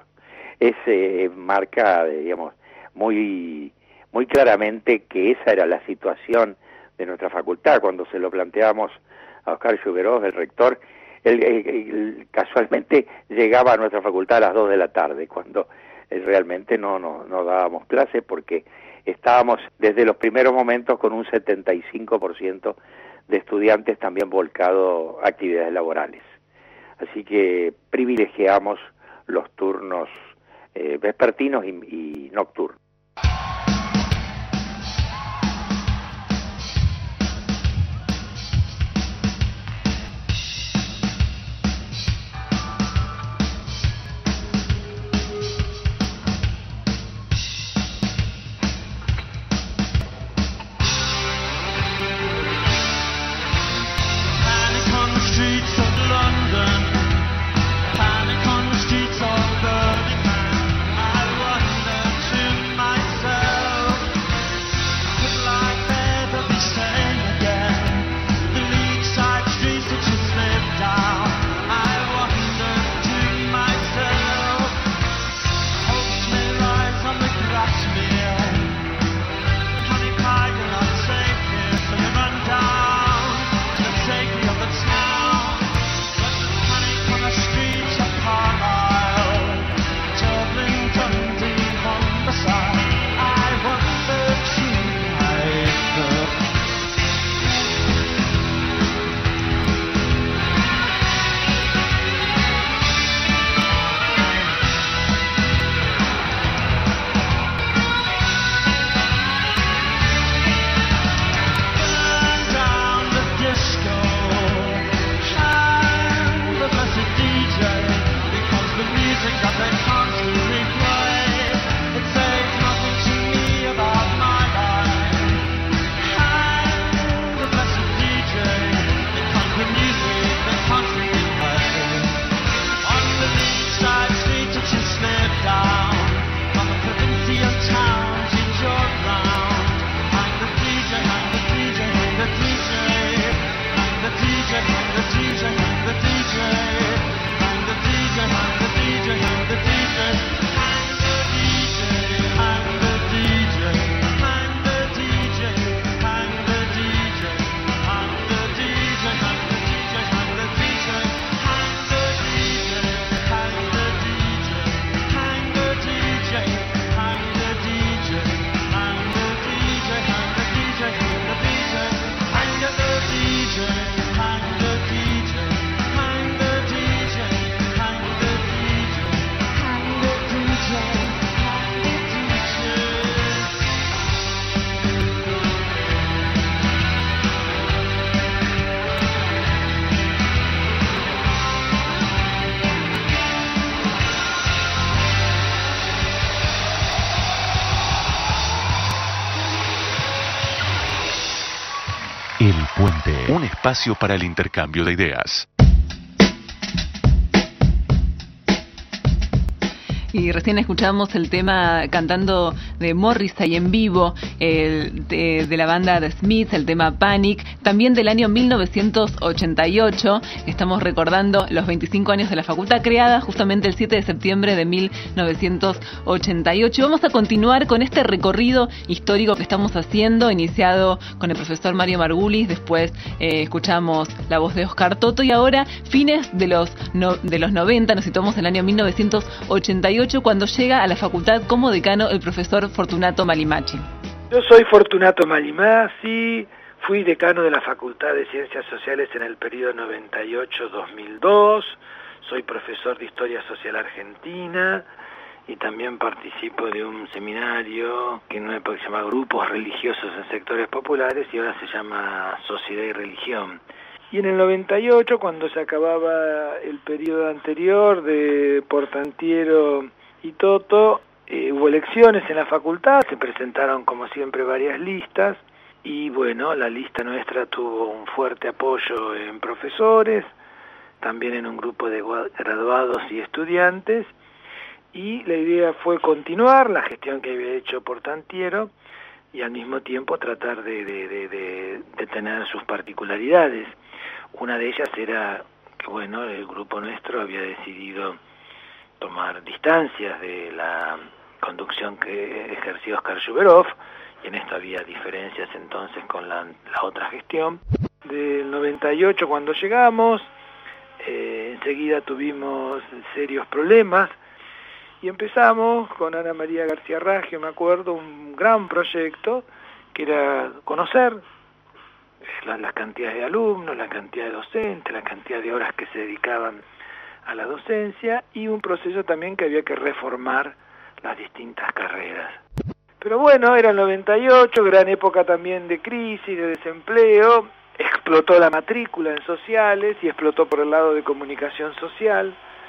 Ese marca, digamos, muy muy claramente que esa era la situación de nuestra facultad. Cuando se lo planteamos a Oscar Lluberós, el rector, él, él, él casualmente llegaba a nuestra facultad a las dos de la tarde, cuando él realmente no, no, no dábamos clase, porque estábamos desde los primeros momentos con un setenta y cinco por ciento de estudiantes también volcados a actividades laborales. Así que privilegiamos los turnos eh, vespertinos y, y nocturnos. Panic on the streets of Birmingham. I wonder to espacio para el intercambio de ideas. Y recién escuchamos el tema cantando de Morrissey en vivo, el de, de la banda The Smiths, el tema Panic, también del año mil novecientos ochenta y ocho. Estamos recordando los veinticinco años de la facultad, creada justamente el siete de septiembre de mil novecientos ochenta y ocho. Y vamos a continuar con este recorrido histórico que estamos haciendo, iniciado con el profesor Mario Margulis, después eh, escuchamos la voz de Oscar Toto, y ahora fines de los, no, de los noventa, nos situamos en el año mil novecientos ochenta y ocho, cuando llega a la facultad como decano el profesor Fortunato Malimacci. Yo soy Fortunato Malimacci, fui decano de la Facultad de Ciencias Sociales en el periodo noventa y ocho a dos mil dos, soy profesor de Historia Social Argentina y también participo de un seminario que en una época se llama Grupos Religiosos en Sectores Populares y ahora se llama Sociedad y Religión. Y en el noventa y ocho, cuando se acababa el periodo anterior de Portantiero y Toto, eh, hubo elecciones en la facultad, se presentaron como siempre varias listas y bueno, la lista nuestra tuvo un fuerte apoyo en profesores, también en un grupo de graduados y estudiantes, y la idea fue continuar la gestión que había hecho Portantiero y al mismo tiempo tratar de, de, de, de, de tener sus particularidades. Una de ellas era que, bueno, el grupo nuestro había decidido tomar distancias de la conducción que ejerció Oscar Shuberov, y en esto había diferencias entonces con la, la otra gestión. Del noventa y ocho, cuando llegamos, eh, enseguida tuvimos serios problemas, y empezamos con Ana María García Raggio, me acuerdo, un gran proyecto que era conocer las la cantidades de alumnos, la cantidad de docentes, la cantidad de horas que se dedicaban a la docencia, y un proceso también que había que reformar las distintas carreras. Pero bueno, era el noventa y ocho, gran época también de crisis, de desempleo, explotó la matrícula en sociales y explotó por el lado de comunicación social.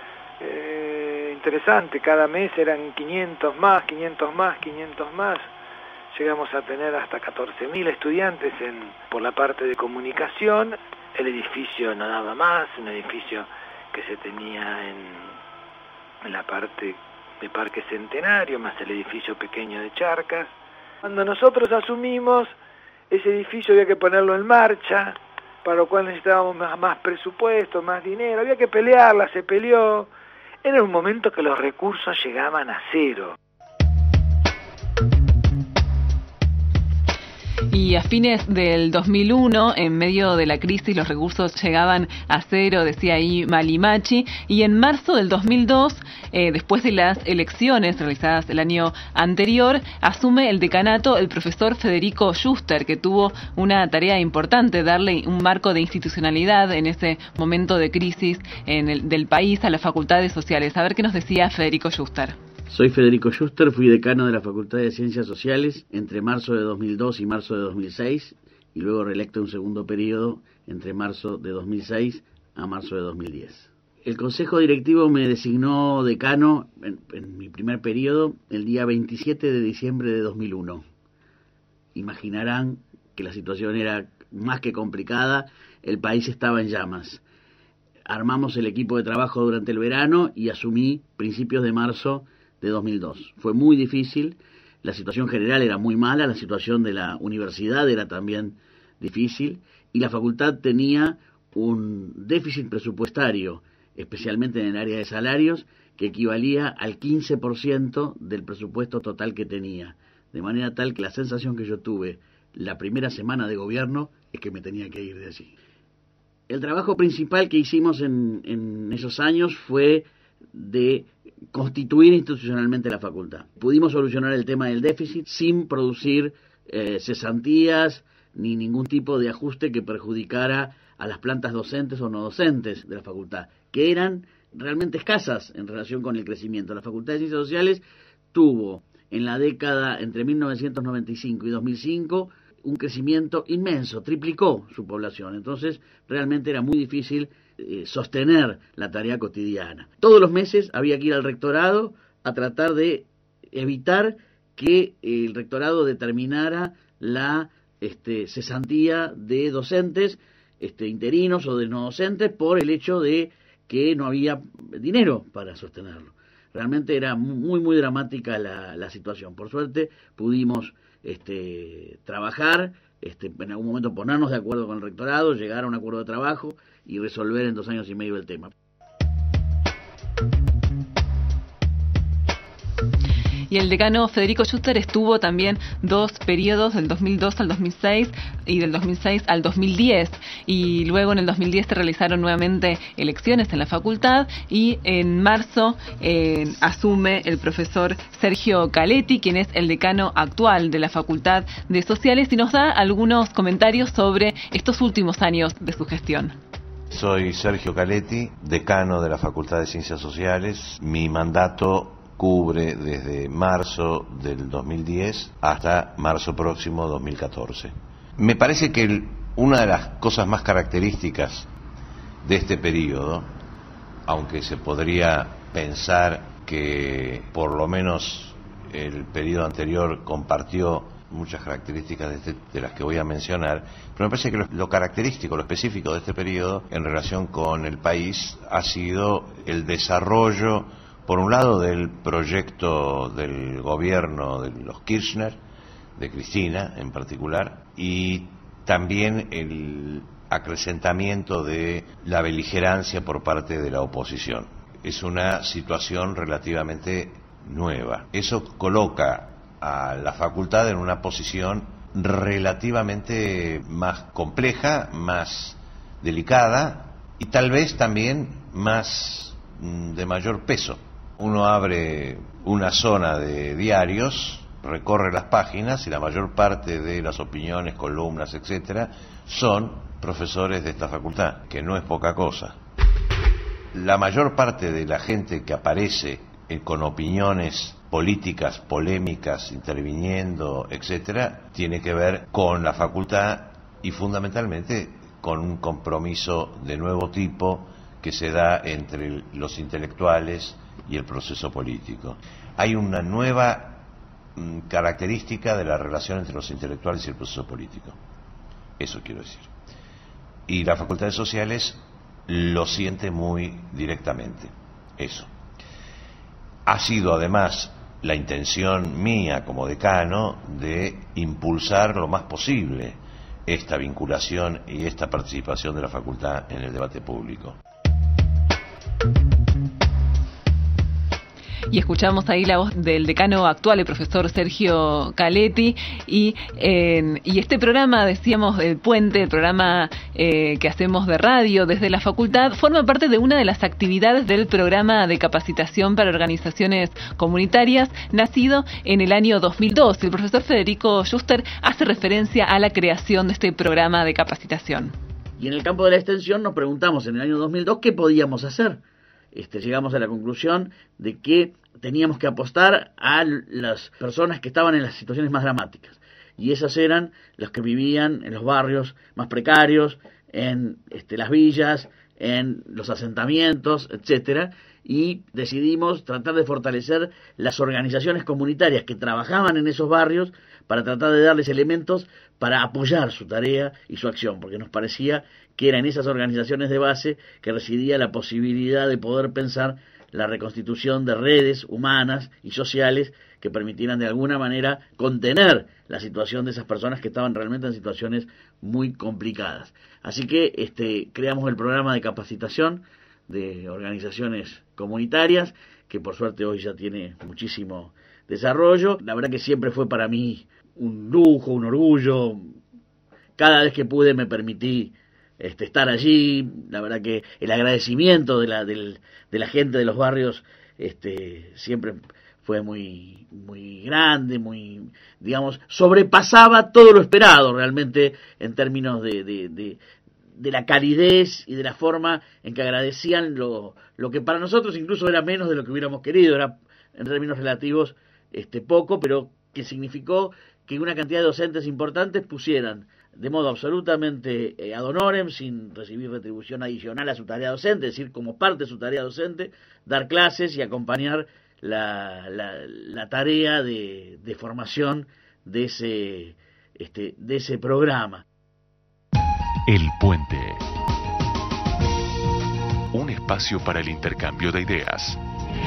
Eh, interesante, cada mes eran quinientos más, quinientos más, quinientos más. Llegamos a tener hasta catorce mil estudiantes en, por la parte de comunicación. El edificio no daba más, un edificio que se tenía en, en la parte de Parque Centenario, más el edificio pequeño de Charcas. Cuando nosotros asumimos, ese edificio había que ponerlo en marcha, para lo cual necesitábamos más, más presupuesto, más dinero, había que pelearla, se peleó. Era un momento que los recursos llegaban a cero. Y a fines del dos mil uno, en medio de la crisis, los recursos llegaban a cero, decía ahí Malimacci, y en marzo del dos mil dos, eh, después de las elecciones realizadas el año anterior, asume el decanato el profesor Federico Schuster, que tuvo una tarea importante, darle un marco de institucionalidad en ese momento de crisis en el, del país a las facultades sociales. A ver qué nos decía Federico Schuster. Soy Federico Schuster, fui decano de la Facultad de Ciencias Sociales entre marzo de dos mil dos y marzo de dos mil seis, y luego reelecto un segundo periodo entre marzo de dos mil seis a marzo de dos mil diez. El Consejo Directivo me designó decano en, en mi primer periodo el día veintisiete de diciembre de dos mil uno. Imaginarán que la situación era más que complicada, el país estaba en llamas. Armamos el equipo de trabajo durante el verano y asumí principios de marzo de dos mil dos. Fue muy difícil, la situación general era muy mala, la situación de la universidad era también difícil, y la facultad tenía un déficit presupuestario, especialmente en el área de salarios, que equivalía al quince por ciento del presupuesto total que tenía, de manera tal que la sensación que yo tuve la primera semana de gobierno es que me tenía que ir de allí. El trabajo principal que hicimos en, en esos años fue de constituir institucionalmente la facultad. Pudimos solucionar el tema del déficit sin producir eh, cesantías ni ningún tipo de ajuste que perjudicara a las plantas docentes o no docentes de la facultad, que eran realmente escasas en relación con el crecimiento. La Facultad de Ciencias Sociales tuvo en la década entre mil novecientos noventa y cinco y dos mil cinco un crecimiento inmenso, triplicó su población. Entonces realmente era muy difícil eh, sostener la tarea cotidiana. Todos los meses había que ir al rectorado a tratar de evitar que el rectorado determinara la este, cesantía de docentes este, interinos o de no docentes por el hecho de que no había dinero para sostenerlo. Realmente era muy, muy dramática la, la situación. Por suerte pudimos este, trabajar, este, en algún momento ponernos de acuerdo con el rectorado, llegar a un acuerdo de trabajo y resolver en dos años y medio el tema. Y el decano Federico Schuster estuvo también dos periodos, del dos mil dos al dos mil seis y del dos mil seis al dos mil diez. Y luego en el dos mil diez se realizaron nuevamente elecciones en la facultad y en marzo eh, asume el profesor Sergio Caletti, quien es el decano actual de la Facultad de Sociales, y nos da algunos comentarios sobre estos últimos años de su gestión. Soy Sergio Caletti, decano de la Facultad de Ciencias Sociales. Mi mandato cubre desde marzo del dos mil diez hasta marzo próximo dos mil catorce. Me parece que el, una de las cosas más características de este periodo, aunque se podría pensar que por lo menos el periodo anterior compartió muchas características de, este, de las que voy a mencionar, pero me parece que lo, lo característico, lo específico de este periodo en relación con el país ha sido el desarrollo, por un lado, del proyecto del gobierno de los Kirchner, de Cristina en particular, y también el acrecentamiento de la beligerancia por parte de la oposición. Es una situación relativamente nueva. Eso coloca a la facultad en una posición relativamente más compleja, más delicada y tal vez también más de mayor peso. Uno abre una zona de diarios, recorre las páginas y la mayor parte de las opiniones, columnas, etcétera, son profesores de esta facultad, que no es poca cosa. La mayor parte de la gente que aparece eh, con opiniones políticas, polémicas, interviniendo, etcétera, tiene que ver con la facultad y fundamentalmente con un compromiso de nuevo tipo que se da entre los intelectuales y el proceso político. Hay una nueva mm, característica de la relación entre los intelectuales y el proceso político. Eso quiero decir. Y la Facultad de Sociales lo siente muy directamente. Eso. Ha sido además la intención mía como decano de impulsar lo más posible esta vinculación y esta participación de la facultad en el debate público. Y escuchamos ahí la voz del decano actual, el profesor Sergio Caletti, y, eh, y este programa, decíamos, El Puente, el programa eh, que hacemos de radio desde la facultad, forma parte de una de las actividades del programa de capacitación para organizaciones comunitarias, nacido en el año dos mil dos. El profesor Federico Schuster hace referencia a la creación de este programa de capacitación. Y en el campo de la extensión nos preguntamos en el año dos mil dos qué podíamos hacer. Este, llegamos a la conclusión de que teníamos que apostar a las personas que estaban en las situaciones más dramáticas. Y esas eran las que vivían en los barrios más precarios, en este, las villas, en los asentamientos, etcétera. Y decidimos tratar de fortalecer las organizaciones comunitarias que trabajaban en esos barrios para tratar de darles elementos para apoyar su tarea y su acción, porque nos parecía que era en esas organizaciones de base que residía la posibilidad de poder pensar la reconstitución de redes humanas y sociales que permitieran de alguna manera contener la situación de esas personas que estaban realmente en situaciones muy complicadas. Así que este, creamos el programa de capacitación de organizaciones comunitarias, que por suerte hoy ya tiene muchísimo desarrollo. La verdad que siempre fue para mí un lujo, un orgullo. Cada vez que pude me permití este, estar allí. La verdad que el agradecimiento de la, del, de la gente de los barrios este, siempre fue muy, muy grande, muy, digamos, sobrepasaba todo lo esperado realmente en términos de, de, de, de la calidez y de la forma en que agradecían lo, lo que para nosotros incluso era menos de lo que hubiéramos querido, era en términos relativos este, poco, pero que significó que una cantidad de docentes importantes pusieran de modo absolutamente eh, ad honorem, sin recibir retribución adicional a su tarea docente, es decir, como parte de su tarea docente, dar clases y acompañar la, la, la tarea de, de formación de ese, este, de ese programa. El Puente. Un espacio para el intercambio de ideas.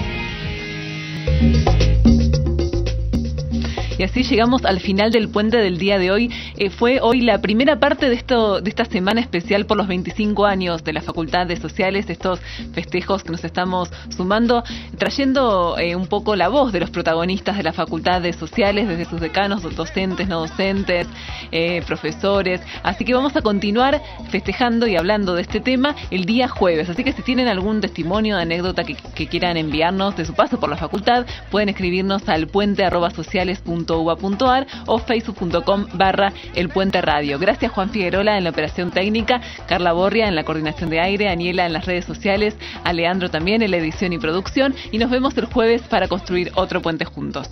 Y así llegamos al final del puente del día de hoy. Eh, fue hoy la primera parte de esto, de esta semana especial por los veinticinco años de la Facultad de Sociales, estos festejos que nos estamos sumando, trayendo eh, un poco la voz de los protagonistas de la Facultad de Sociales, desde sus decanos, docentes, no docentes, eh, profesores. Así que vamos a continuar festejando y hablando de este tema el día jueves. Así que si tienen algún testimonio, anécdota que, que quieran enviarnos de su paso por la facultad, pueden escribirnos al puente arroba sociales punto uva punto ar o facebook punto com barra el puente radio. Gracias Juan Figuerola en la operación técnica, Carla Borria en la coordinación de aire, Aniela en las redes sociales, a Leandro también en la edición y producción, y nos vemos el jueves para construir otro puente juntos.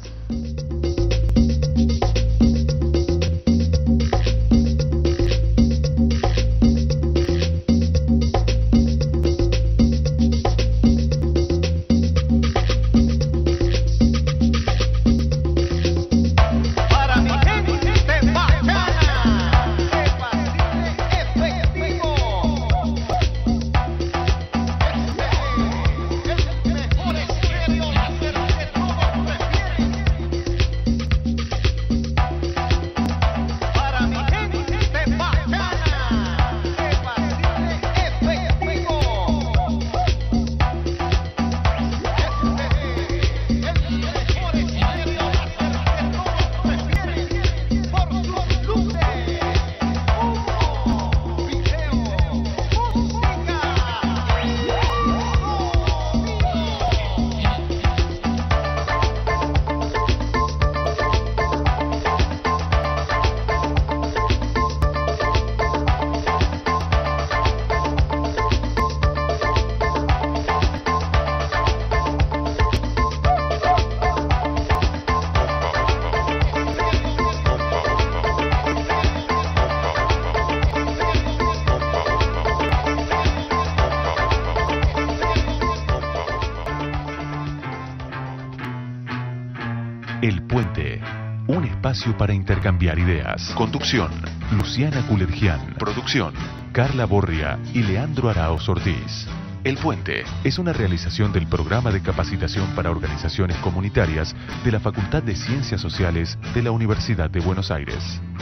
El Puente, un espacio para intercambiar ideas. Conducción, Luciana Culergian. Producción, Carla Borria y Leandro Araoz Ortiz. El Puente es una realización del Programa de Capacitación para Organizaciones Comunitarias de la Facultad de Ciencias Sociales de la Universidad de Buenos Aires.